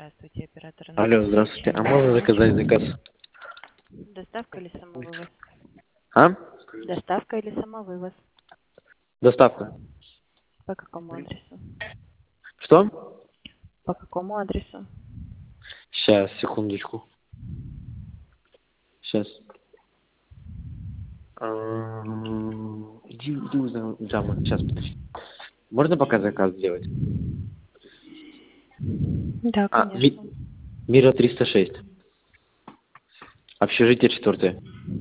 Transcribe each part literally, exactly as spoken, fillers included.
Здравствуйте, оператор Алло, Анатолий. здравствуйте. А можно заказать заказ? Доставка или самовывоз? А? Доставка или самовывоз? Доставка. По какому адресу? Что? По какому адресу? Сейчас, секундочку. Сейчас. Ам, Иди, иди узнай, Джама. Сейчас, подожди. Можно пока заказ сделать? Да, А, конечно. Ми- Мира триста шесть. Общежитие четвертое.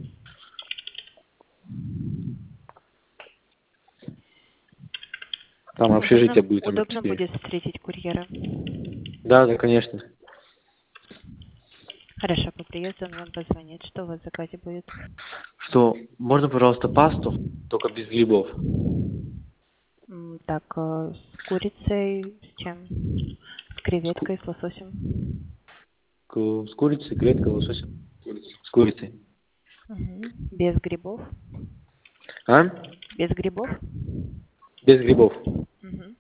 Там Удобно, общежитие будет номер удобно четыре. будет встретить курьера. Да, да, конечно. Хорошо, по приезду он вам позвонит. Что у вас в заказе будет? Что, можно, пожалуйста, пасту, только без грибов? М, Так, э, с курицей, с чем? С С, ку- креветкой, с лососем? к- с курицей, креветкой, лососем. С курицей. Мгм. Без грибов? А? Без грибов? Без грибов. Мгм.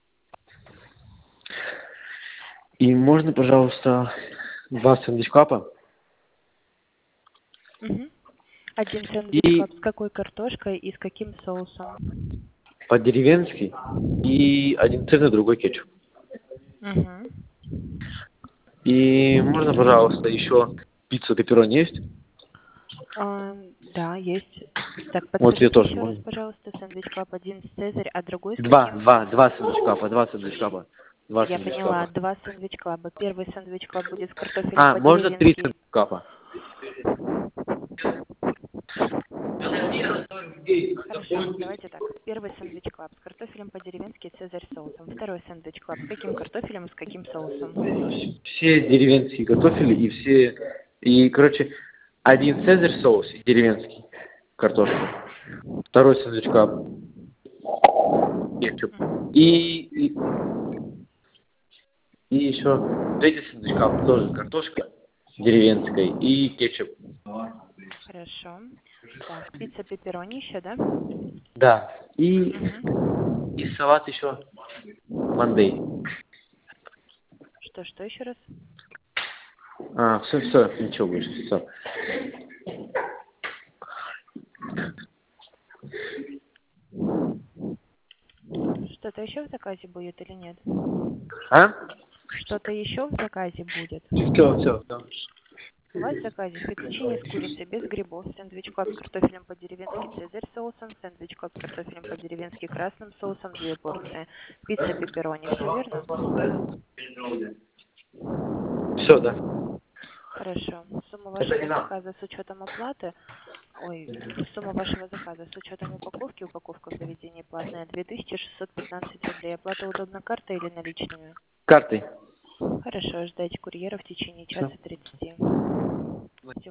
И можно, пожалуйста, два сэндвич-капа Мгм. Один сэндвич и клаб с какой картошкой и с каким соусом? по-деревенски, и один сыр, другой кетчуп. Мгм. И можно, пожалуйста, еще пиццу пепперони есть? А, да, есть. Так, Вот ее подскажите тоже еще раз, можно? пожалуйста, сэндвич клаб один с Цезарь, а другой с Два, каким? два, два сэндвич-капа, два сэндвич-капа, два Я поняла, сэндвич-капа. два сэндвич клаба. Первый сэндвич клаб будет с картофелем А, можно три по-деревенски. сэндвич-капа? Хорошо, давайте так. Первый сэндвич клаб с картофелем по-деревенски и Цезарь соусом. Второй сэндвич клаб с каким картофелем и с каким соусом? Все деревенские картофели и все... И, короче, один цезарь соус и деревенский картошка. Второй сэндвич-кап кетчуп. И, и, и еще третий сэндвич-кап тоже картошка деревенская и кетчуп. Хорошо. Так, пицца пепперони еще, да? Да. И, Угу. и салат еще мандей. Что, что еще раз? А, все, все, ничего больше, все. Что-то еще в заказе будет или нет? А? Что-то еще в заказе будет? Все, все, все. У вас в заказе фетучини с курицей без грибов, сэндвич клаб с картофелем по-деревенски цезарь соусом, сэндвич клаб с картофелем по-деревенски красным соусом, две порции, пицца пепперони, все верно? Все, да. Хорошо. Сумма Это не вашего нам. заказа с учетом оплаты, ой, сумма вашего заказа с учетом упаковки, упаковка в заведении платная, две тысячи шестьсот пятнадцать рублей. Оплата удобна картой или наличными? Картой. Хорошо, ждайте курьера в течение Все. часа тридцати.